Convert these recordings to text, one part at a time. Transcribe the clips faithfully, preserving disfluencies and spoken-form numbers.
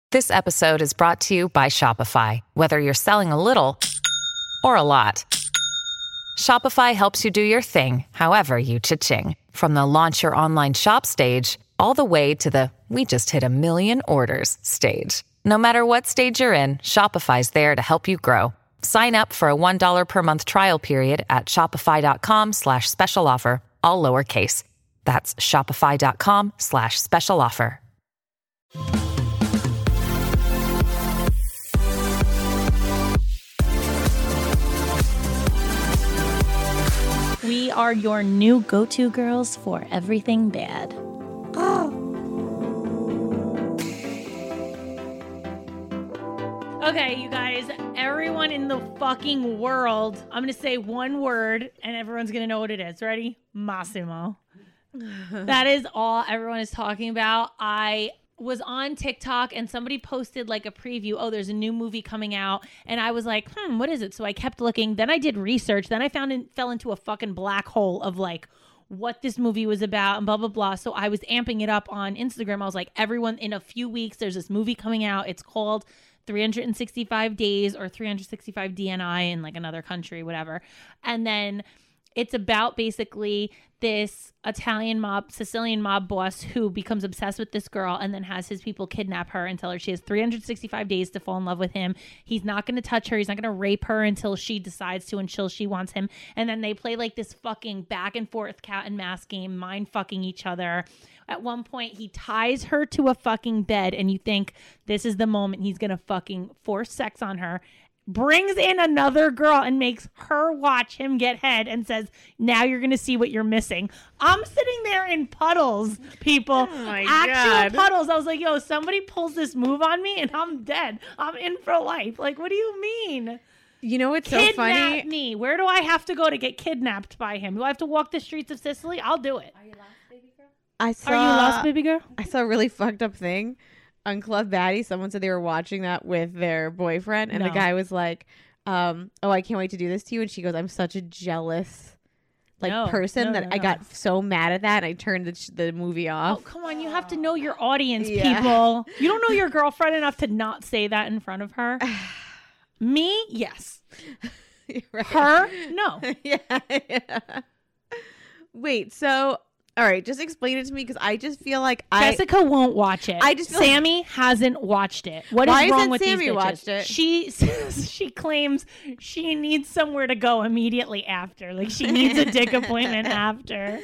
This episode is brought to you by Shopify. Whether you're selling a little or a lot, Shopify helps you do your thing, however you cha-ching. From the launch your online shop stage, all the way to the we just hit a million orders stage. No matter what stage you're in, Shopify's there to help you grow. Sign up for a one dollar per month trial period at shopify.com slash special offer, all lowercase. That's shopify.com slash special offer. We are your new go-to girls for everything bad. Okay, you guys, everyone in the fucking world, I'm going to say one word and everyone's going to know what it is. Ready? Massimo. That is all everyone is talking about. I was on TikTok and somebody posted like a preview. Oh, there's a new movie coming out. And I was like, hmm, what is it? So I kept looking. Then I did research. Then I found it fell into a fucking black hole of like what this movie was about and blah, blah, blah. So I was amping it up on Instagram. I was like, everyone, in a few weeks, there's this movie coming out. It's called three hundred sixty-five days or three hundred sixty-five D N I in like another country, whatever. And then it's about basically this Italian mob, Sicilian mob boss who becomes obsessed with this girl and then has his people kidnap her and tell her she has three hundred sixty-five days to fall in love with him. He's not going to touch her. He's not going to rape her until she decides to, until she wants him. And then they play like this fucking back and forth cat and mouse game, mind fucking each other. At one point, he ties her to a fucking bed and you think this is the moment he's going to fucking force sex on her. Brings in another girl and makes her watch him get head and says, now you're going to see what you're missing. I'm sitting there in puddles, people. Oh my Actual God. puddles. I was like, yo, somebody pulls this move on me and I'm dead. I'm in for life. Like, what do you mean? You know what's Kidnap so funny? me. Where do I have to go to get kidnapped by him? Do I have to walk the streets of Sicily? I'll do it. Are you lost, baby girl? I saw, Are you lost, baby girl? I saw a really fucked up thing on Club Baddie. Someone said they were watching that with their boyfriend, and No. the guy was like, um, "Oh, I can't wait to do this to you." And she goes, "I'm such a jealous like No, person no, that no, I no. got so mad at that, and I turned the, sh- the movie Oh, off." come on. You have to know your audience, Yeah. people. You don't know your girlfriend enough to not say that in front of her. Me? Yes. You're right. Her? No. yeah, yeah. Wait, so all right, just explain it to me because I just feel like I Jessica won't watch it. I just feel like- Sammy hasn't watched it. What is Why wrong hasn't with Sammy these bitches? watched it? She says she claims she needs somewhere to go immediately after. Like she needs a dick appointment after.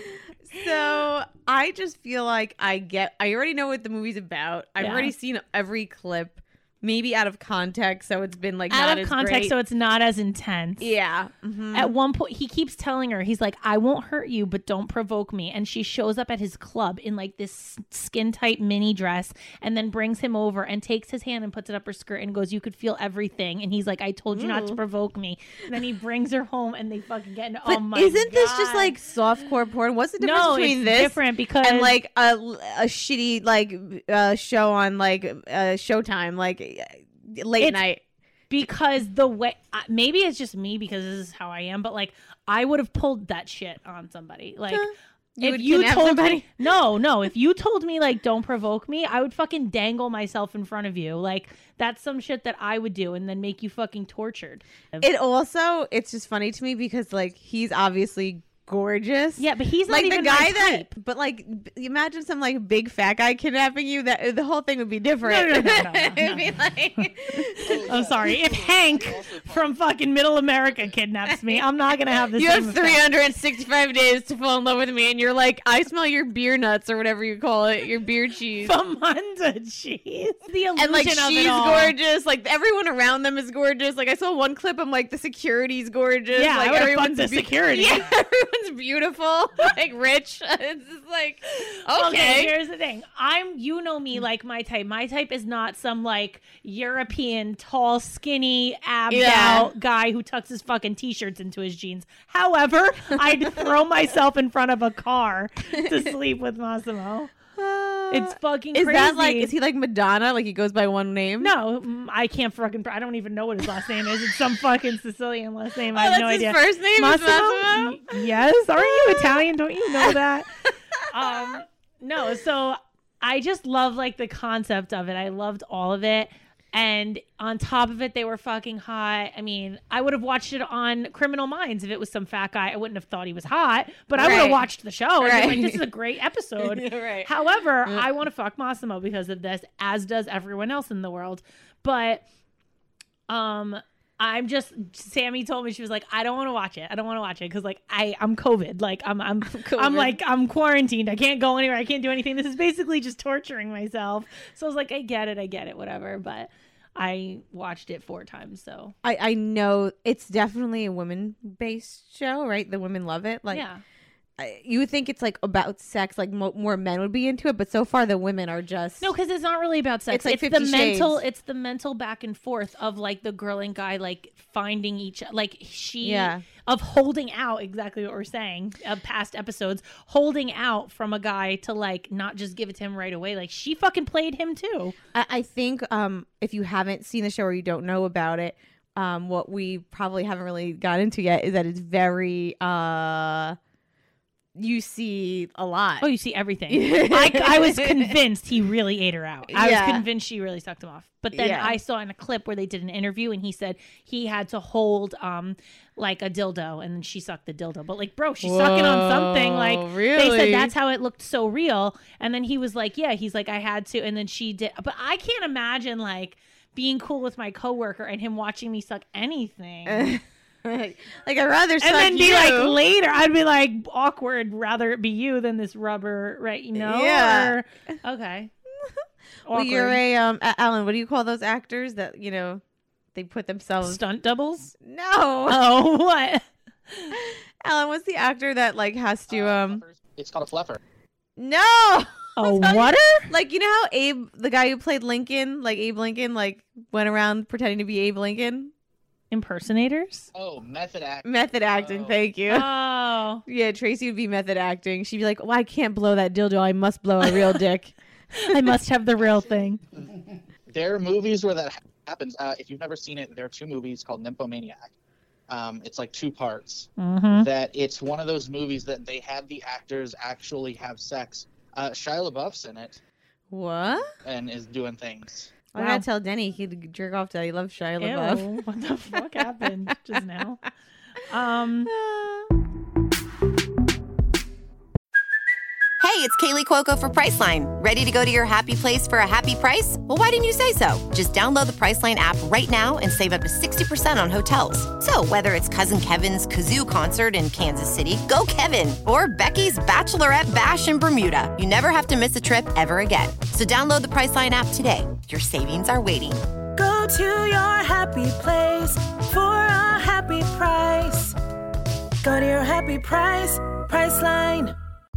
So I just feel like I get, I already know what the movie's about. I've Yeah. already seen every clip, maybe out of context. So it's been like Out not of as context, great. so it's not as intense. yeah. Mhm. At one point, he keeps telling her, he's like, I won't hurt you, but don't provoke me. And she shows up at his club in like this skin tight mini dress and then brings him over and takes his hand and puts it up her skirt and goes, you could feel everything. And he's like, I told you not to Ooh. provoke me. And then he brings her home and they fucking get into, But oh my isn't this just God. like softcore porn? What's the difference no, between it's this different because and like a, a shitty like uh, show on like uh, Showtime, like late It's- night? because the way uh, maybe it's just me because this is how I am, but like I would have pulled that shit on somebody. Like Huh. You if would you kidnap told somebody? me, no, no, if you told me like don't provoke me, I would fucking dangle myself in front of you. Like that's some shit that I would do and then make you fucking tortured. It also, it's just funny to me because like he's obviously gorgeous. Yeah, but he's not like even the guy my that, type. but like b- imagine some like big fat guy kidnapping you. That the whole thing would be different. No, no, no, no, no, It'd no. be like, I'm sorry. If Hank from fucking Middle America kidnaps me, I'm not gonna have the you same have effect. three hundred sixty-five days to fall in love with me, and you're like, I smell your beer nuts or whatever you call it, your beer cheese. Famunda cheese. The illusion And like of she's it all. gorgeous, like everyone around them is gorgeous. Like I saw one clip, I'm like the security's gorgeous. Yeah, like I would've everyone's fucked the beau- security. Yeah, everyone's beautiful, like rich. It's just like okay. Here's the thing. I'm, you know me, like my type. My type is not some like European, tall, skinny, abbed Yeah. out guy who tucks his fucking t-shirts into his jeans. However, I'd throw myself in front of a car to sleep with Massimo. It's fucking Is crazy. that like, is he like Madonna? Like he goes by one name? No, mm, I can't fucking. I don't even know what his last name is. It's some fucking Sicilian last name. Oh, I have that's no his idea. first name is Massimo? Y- Yes. Aren't you Italian? Don't you know that? um, no. So I just love like the concept of it. I loved all of it. And on top of it, they were fucking hot. I mean, I would have watched it on Criminal Minds if it was some fat guy. I wouldn't have thought he was hot, but I would have Right. watched the show and Right. been like, this is a great episode. Right. However, I want to fuck Massimo because of this, as does everyone else in the world. But um, I'm just, Sammy told me, she was like, I don't want to watch it. I don't want to watch it because like I, I'm COVID. Like I'm, I'm, I'm like, I'm quarantined. I can't go anywhere. I can't do anything. This is basically just torturing myself. So I was like, I get it. I get it. Whatever. But I watched it four times. So I, I know it's definitely a women-based show, right? The women love it. Like, yeah. I, you would think it's like about sex, like mo- more men would be into it, but so far the women are just No, because it's not really about sex. It's like the Fifty mental. Shades. It's the mental back and forth of like the girl and guy like finding each like she Yeah. of holding out exactly what we're saying of past episodes, holding out from a guy to like not just give it to him right away. Like she fucking played him too. I, I think um, if you haven't seen the show or you don't know about it, um, what we probably haven't really got into yet is that it's very uh, you see a lot. Oh, you see everything. I, I was convinced he really ate her out. I Yeah. was convinced she really sucked him off. But then Yeah. I saw in a clip where they did an interview and he said he had to hold um like a dildo and then she sucked the dildo. But like, bro, she's sucking on something. Like they really? said that's how it looked so real. And then he was like, yeah, he's like, I had to. And then she did. But I can't imagine like being cool with my coworker and him watching me suck anything. like I'd rather suck And then be you. like later, I'd be like awkward. Rather it be you than this rubber, right? You know? Yeah. Or- okay. Well, Awkward. you're a um, A- Alan. What do you call those actors that you know they put themselves? Stunt doubles. No, Oh, what? Alan. What's the actor that like has to um? It's called a fluffer. No, A That's how water? like you know how Abe, the guy who played Lincoln, like Abe Lincoln, like went around pretending to be Abe Lincoln. Impersonators. Oh, method act. Method acting. Oh. Thank you. Oh, Yeah, Tracy would be method acting. She'd be like, "Well, I can't blow that dildo. I must blow a real dick." I must have the real thing. There are movies where that happens. Uh, if you've never seen it, there are two movies called Nymphomaniac. Um, it's like two parts. Mm-hmm. That it's one of those movies that they have the actors actually have sex. Uh, Shia LaBeouf's in it What? and is doing things. I Wow. gotta tell Denny he'd jerk off to that. He loves Shia LaBeouf. Ew, what the fuck happened just now? Um, Hey, it's Kaylee Cuoco for Priceline. Ready to go to your happy place for a happy price? Well, why didn't you say so? Just download the Priceline app right now and save up to sixty percent on hotels. So whether it's Cousin Kevin's Kazoo Concert in Kansas City, go Kevin, or Becky's Bachelorette Bash in Bermuda, you never have to miss a trip ever again. So download the Priceline app today. Your savings are waiting. Go to your happy place for a happy price. Go to your happy price, Priceline.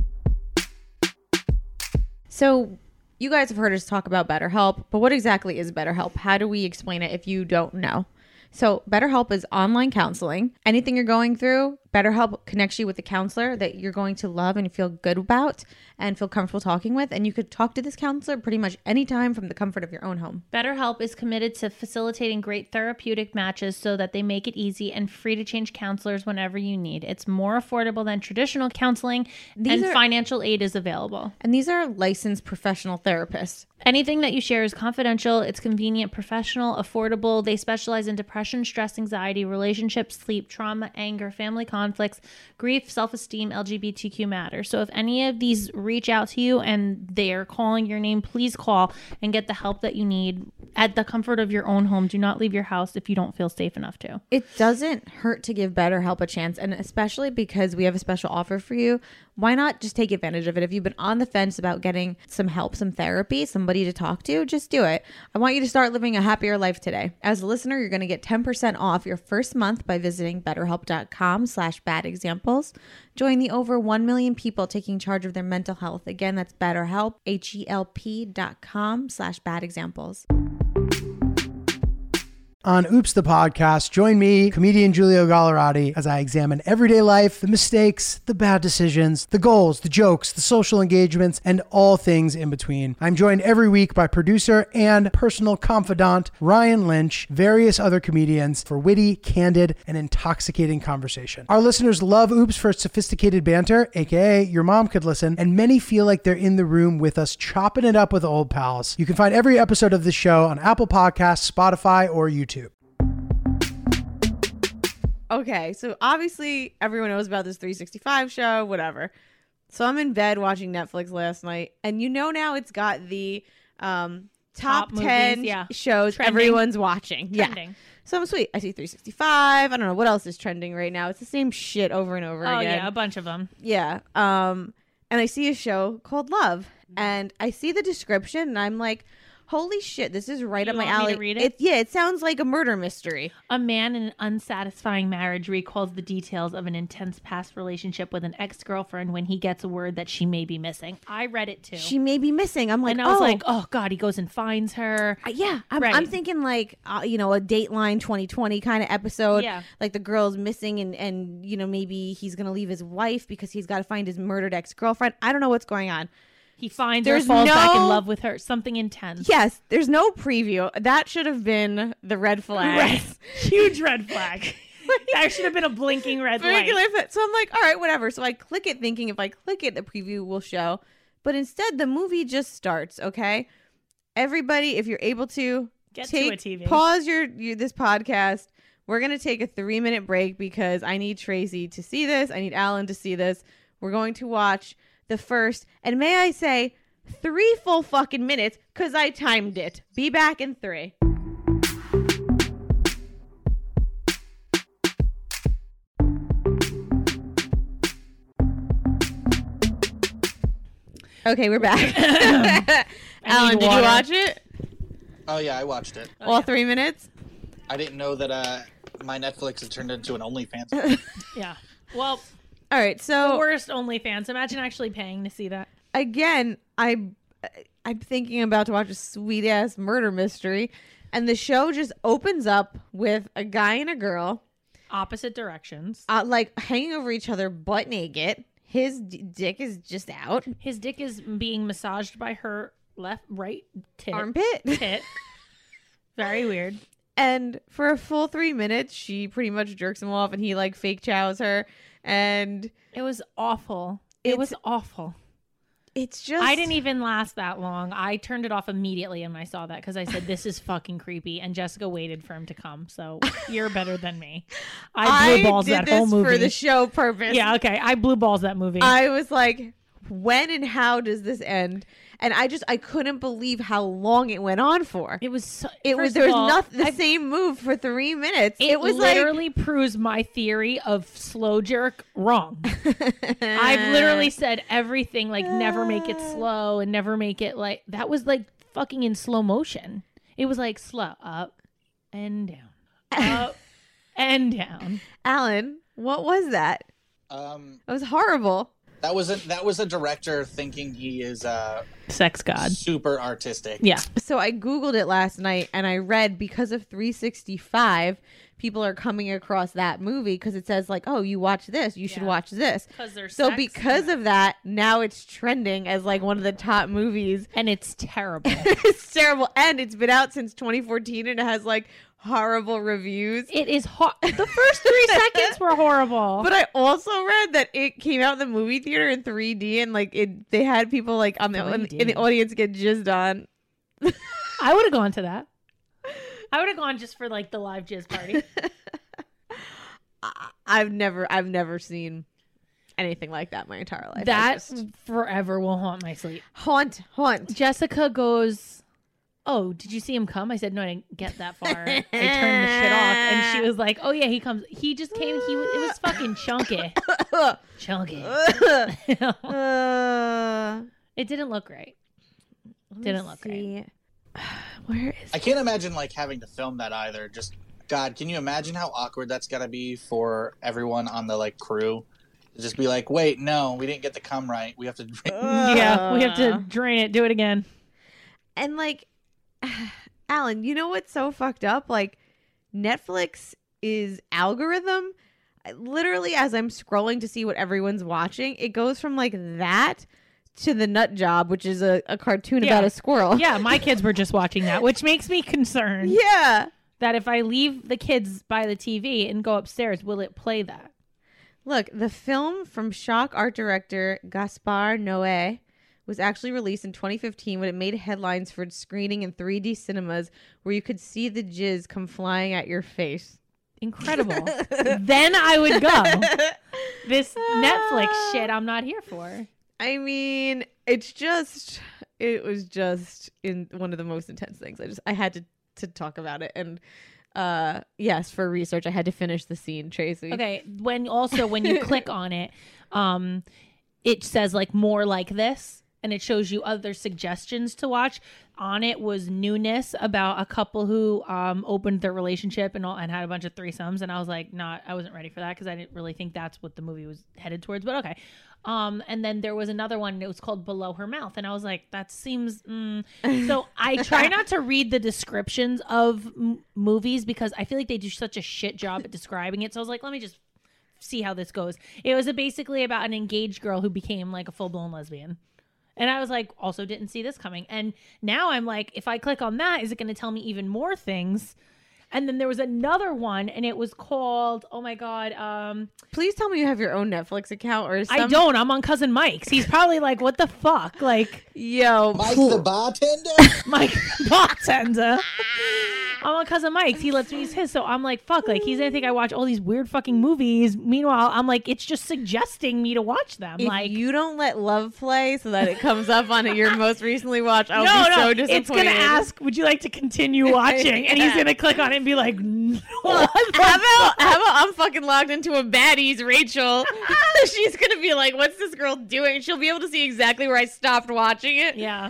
So, you guys have heard us talk about BetterHelp, but what exactly is BetterHelp? How do we explain it if you don't know? So, BetterHelp is online counseling. Anything you're going through, BetterHelp connects you with a counselor that you're going to love and feel good about and feel comfortable talking with. And you could talk to this counselor pretty much anytime from the comfort of your own home. BetterHelp is committed to facilitating great therapeutic matches so that they make it easy and free to change counselors whenever you need. It's more affordable than traditional counseling, These and are- financial aid is available. And these are licensed professional therapists. Anything that you share is confidential. It's convenient, professional, affordable. They specialize in depression, stress, anxiety, relationships, sleep, trauma, anger, family conflicts, grief, self-esteem, L G B T Q matters. So if any of these reach out to you and they're calling your name, please call and get the help that you need at the comfort of your own home. Do not leave your house if you don't feel safe enough to. It doesn't hurt to give BetterHelp a chance, and especially because we have a special offer for you. Why not just take advantage of it? If you've been on the fence about getting some help, some therapy, somebody to talk to, just do it. I want you to start living a happier life today. As a listener, you're going to get ten percent off your first month by visiting betterhelp.com slash bad examples. Join the over one million people taking charge of their mental health. Again, that's BetterHelp, H E L P dot com slash bad examples. On Oops the Podcast, join me, comedian Giulio Gallerati, as I examine everyday life, the mistakes, the bad decisions, the goals, the jokes, the social engagements, and all things in between. I'm joined every week by producer and personal confidant Ryan Lynch, various other comedians for witty, candid, and intoxicating conversation. Our listeners love Oops for its sophisticated banter, aka your mom could listen, and many feel like they're in the room with us chopping it up with old pals. You can find every episode of this show on Apple Podcasts, Spotify, or YouTube. Okay, so obviously everyone knows about this three sixty-five show, whatever. So I'm in bed watching Netflix last night, and you know now it's got the um, top, Top ten movies, yeah. shows Trending. everyone's watching. Trending. Yeah. So I'm sweet. I see three sixty-five. I don't know what else is trending right now. It's the same shit over and over Oh, again. yeah, a bunch of them. Yeah. Um, and I see a show called Love, and I see the description, and I'm like, holy shit, this is right You up my want me alley. to read it? Yeah, it sounds like a murder mystery. A man in an unsatisfying marriage recalls the details of an intense past relationship with an ex-girlfriend when he gets a word that she may be missing. I read it too. She may be missing. I'm like, and I was oh. like, oh, God, he goes and finds her. Uh, yeah, I'm, Right. I'm thinking like uh, you know, a Dateline twenty twenty kind of episode. Yeah. Like the girl's missing, and and you know, maybe he's gonna leave his wife because he's got to find his murdered ex girlfriend. I don't know what's going on. He finds There's her, falls back in no- love with her. Something intense. Yes, there's no preview. That should have been the red flag. Red, huge red flag. That should have been a blinking red light. So I'm like, all right, whatever. So I click it, thinking if I click it, the preview will show. But instead, the movie just starts. Okay, everybody, if you're able to, Get to take a T V. pause your, your this podcast. We're gonna take a three minute break because I need Tracy to see this. I need Alan to see this. We're going to watch the first, and may I say, three full fucking minutes because I timed it. Be back in three. Okay, we're back. Alan, need did you water. watch it? Oh yeah, I watched it. All three minutes? I didn't know that uh, my Netflix had turned into an OnlyFans. Yeah. Well, All right, the so worst OnlyFans. Imagine actually paying to see that. again, I I'm thinking about to watch a sweet ass murder mystery, and the show just opens up with a guy and a girl, Opposite directions. uh, like hanging over each other, butt naked. His d- dick is just out, His dick is being massaged by her left, right tit. armpit, Tit. Very weird. and for a full three minutes, she pretty much jerks him off, and he like fake chows her, and It was awful. It It's- was awful. it's just I didn't even last that long. I turned it off immediately when I saw that because I said, this is fucking creepy. And Jessica waited for him to come. So you're better than me. I blew balls did that this whole movie. for the show purpose. Yeah, okay. I blew balls that movie. I was like, when and how does this end? And I just I couldn't believe how long it went on for. it was so, It was first there of was all, nothing the I- same move for three minutes. It, It, was like literally proves my theory of slow jerk wrong. I've literally said everything like never make it slow and never make it like that was like fucking in slow motion. It was like slow up and down, up and down. Alan, what was that? um, It was horrible. that was a that was a director thinking he is uh, Sex god. super artistic. Yeah. So I Googled it last night and I read because of three sixty-five, people are coming across that movie because it says like, oh, you watch this, you should Yeah. watch this. 'Cause there's So sex because in it. of that, now it's trending as like one of the top movies. And it's terrible. It's terrible. And it's been out since twenty fourteen and it has like horrible reviews. It is hot. The first three seconds were horrible. But I also read that it came out in the movie theater in three D and like it they had people like on the in, three D. in the audience get jizzed on. I would have gone to that. I would have gone just for like the live jizz party. I- I've never I've never seen anything like that my entire life. I That just- forever will haunt my sleep. haunt haunt. Jessica goes, oh, did you see him come? I said, no, I didn't get that far. I turned the shit off. And she was like, oh, yeah, he comes. He just came. He was, it was fucking chunky. Chunky. Uh, It didn't look great. Didn't look great. Where is I can't imagine like having to film that either. Just God, can you imagine how awkward that's gotta be for everyone on the like crew? To just be like, wait, no, we didn't get the cum right. We have to. Yeah, we have to drain it. Do it again. And like Alan, you know what's so fucked up? Like Netflix is algorithm. Literally, as I'm scrolling to see what everyone's watching, it goes from like that to The Nut Job, which is a, a cartoon Yeah. about a squirrel. Yeah, my kids were just watching that, which makes me concerned. Yeah. That if I leave the kids by the T V and go upstairs, will it play that? Look, the film from shock art director Gaspar Noé was actually released in twenty fifteen when it made headlines for its screening in three D cinemas where you could see the jizz come flying at your face. Incredible. Then I would go. This Netflix shit I'm not here for. I mean, it's just, it was just in one of the most intense things. I just, I had to, to talk about it. And uh, yes, for research, I had to finish the scene, Tracy. Okay. When also when you click on it, um, it says like more like this, and it shows you other suggestions to watch. On it was newness about a couple who um opened their relationship and all and had a bunch of threesomes, and I was like, not, I wasn't ready for that because I didn't really think that's what the movie was headed towards. But okay. Um, and then there was another one, and it was called Below Her Mouth, and I was like, that seems. Mm. So I try not to read the descriptions of m- movies because I feel like they do such a shit job at describing it. So I was like, let me just see how this goes. It was a, basically about an engaged girl who became like a full blown lesbian. And I was like, also didn't see this coming. And now I'm like, if I click on that, is it going to tell me even more things? And then there was another one, and it was called, oh my God. Um, Please tell me you have your own Netflix account or some... I don't. I'm on Cousin Mike's. He's probably like, what the fuck? Like, yo, Mike the bartender? Mike bartender. I'm on Cousin Mike's. He lets me use his. So I'm like, fuck. Like, he's going to think I watch all these weird fucking movies. Meanwhile, I'm like, it's just suggesting me to watch them. if like, you don't let love play so that it comes up on your most recently watched, I'll no, be no, so disappointed. it's going to ask, would you like to continue watching? And he's Yeah. going to click on it and be like, no. What the How about, how about I'm fucking logged into a baddies, Rachel? She's gonna be like, "What's this girl doing?" She'll be able to see exactly where I stopped watching it. Yeah.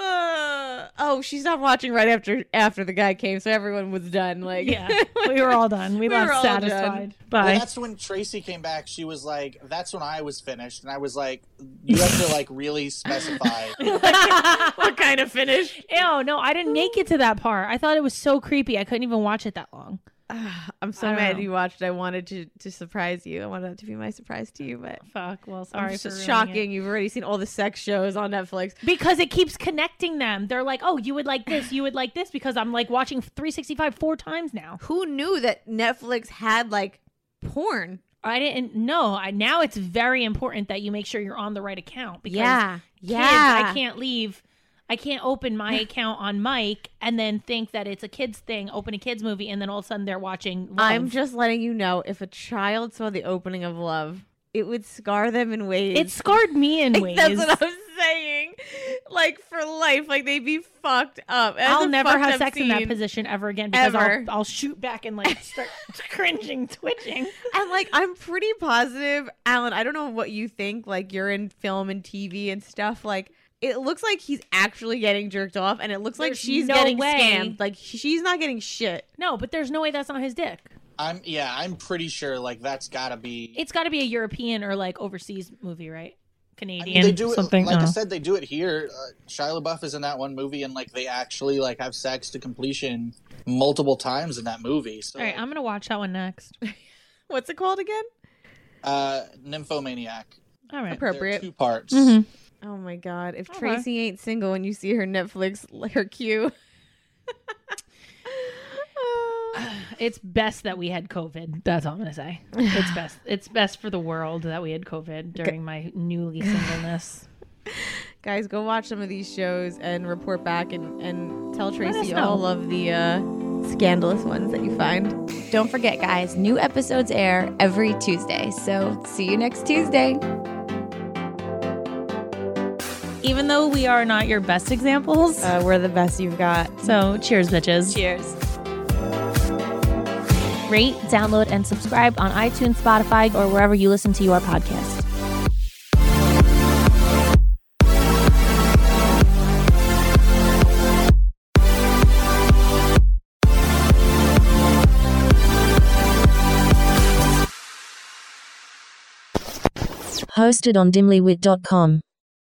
Uh, oh, she stopped watching right after after the guy came, so everyone was done. Like, Yeah. We were all done. We, We left were all done. satisfied. Well, Bye. that's when Tracy came back. She was like, that's when I was finished. And I was like, you have to like really specify. what kind of finish? Ew, no, I didn't make it to that part. I thought it was so creepy. I couldn't even watch it that long. I'm so I don't mad know. you watched. I wanted to to surprise you. I wanted that to be my surprise to you, but Fuck. Well, sorry it's for just ruining shocking. it. You've already seen all the sex shows on Netflix. Because it keeps connecting them. They're like, oh, you would like this, you would like this, because I'm like watching three sixty-five four times now. Who knew that Netflix had like porn? I didn't know. I now it's very important that you make sure you're on the right account because Yeah. kids, Yeah. I can't leave. I can't open my account on Mike and then think that it's a kids thing, open a kids movie, and then all of a sudden they're watching Love. I'm just letting you know, if a child saw the opening of Love, it would scar them in ways. It scarred me in ways. That's what I'm saying. Like for life, like they'd be fucked up. That's I'll a never fucked have up sex in that scene. position ever again because Ever. I'll, I'll shoot back and like start cringing, twitching. And like, I'm pretty positive, Alan. I don't know what you think. Like, you're in film and T V and stuff. Like, it looks like he's actually getting jerked off, and it looks like There's she's no getting way. scammed. Like, she's not getting shit. No, but there's no way that's not his dick. I'm yeah, I'm pretty sure like that's gotta be. It's got to be a European or like overseas movie, right? I Canadian, mean, they do it something. like I uh. said. They do it here. Uh, Shia LaBeouf is in that one movie, and like they actually like have sex to completion multiple times in that movie. So, All right, I'm gonna watch that one next. What's it called again? uh, Nymphomaniac. All right. There are Appropriate. two parts. Mhm. Oh my god! If Okay. Tracy ain't single and you see her Netflix, her queue. It's best that we had COVID. That's all I'm gonna say. It's best. It's best for the world that we had COVID during my newly singleness. Guys, go watch some of these shows and report back and, and tell us Tracy know. all of the uh, scandalous ones that you find. Don't forget, guys, new episodes air every Tuesday. So see you next Tuesday. Even though we are not your best examples, Uh, we're the best you've got. so cheers, bitches. Cheers. Rate, download, and subscribe on iTunes, Spotify, or wherever you listen to your podcast. Hosted on dimlywit dot com.